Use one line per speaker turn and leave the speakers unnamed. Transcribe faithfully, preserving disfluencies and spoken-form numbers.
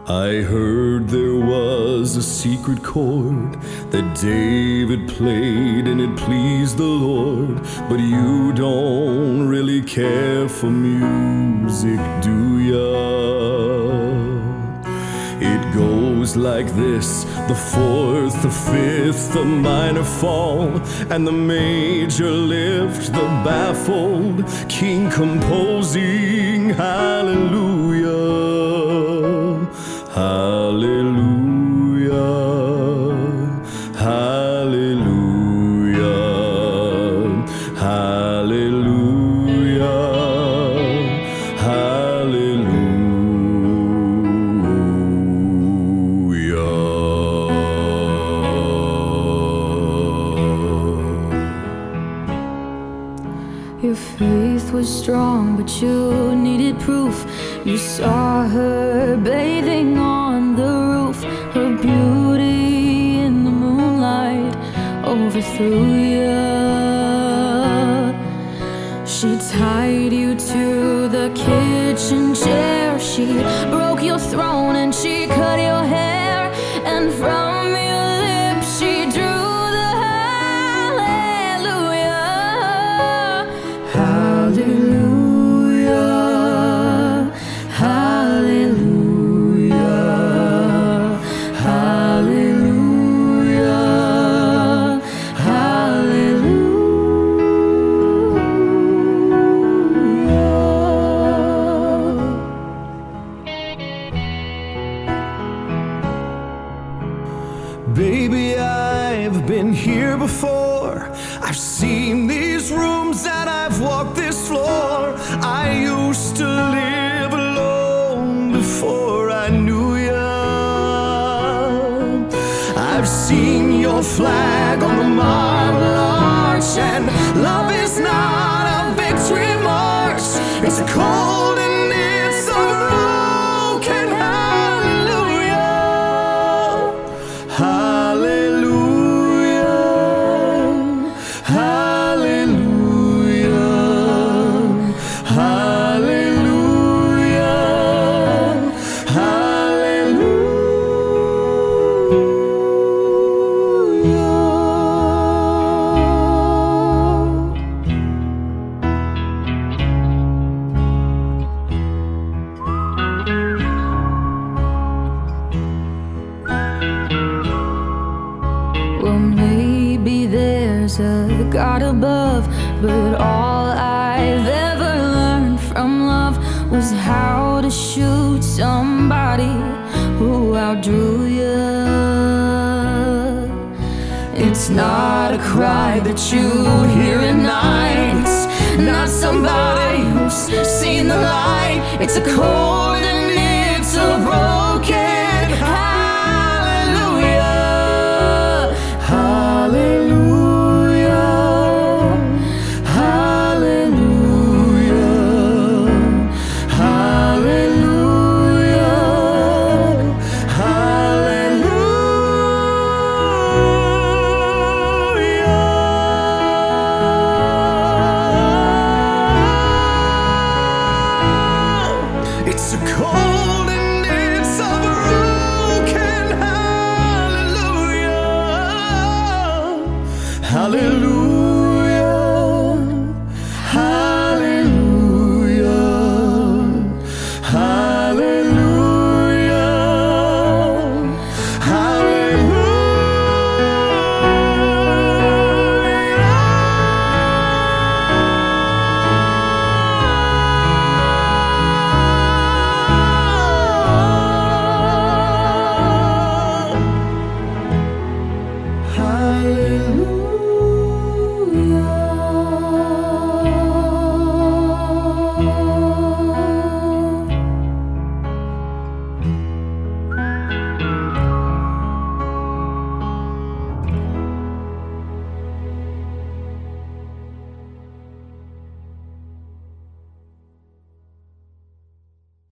I heard there was a secret chord that David played and it pleased the Lord. But you don't really care for music, do ya? It goes like this: the fourth, the fifth, the minor fall, and the major lift, the baffled king composing hallelujah. Hallelujah, hallelujah, hallelujah, hallelujah.
Your faith was strong, but you needed proof. You saw her bathing on the roof. Her beauty in the moonlight overthrew you. She tied you to the kitchen chair. She broke your throne and she cut your hair. And from your lips she drew the hallelujah. Hallelujah.
Baby, I've been here before. I've seen these rooms and I've walked this floor. I used to live alone before I knew ya. I've seen your flag on the marble arch, and love is not a victory march. It's a cold and it's a broken hallelujah. Hallelujah, hallelujah, hallelujah,
Well, maybe there's a God above, but all I've ever learned from love was how to shoot somebody who outdrew you. It's not a cry that you hear at night. It's not somebody who's seen the light. It's a chord and it's a broken It's a cold and it's a broken hallelujah. Hallelujah.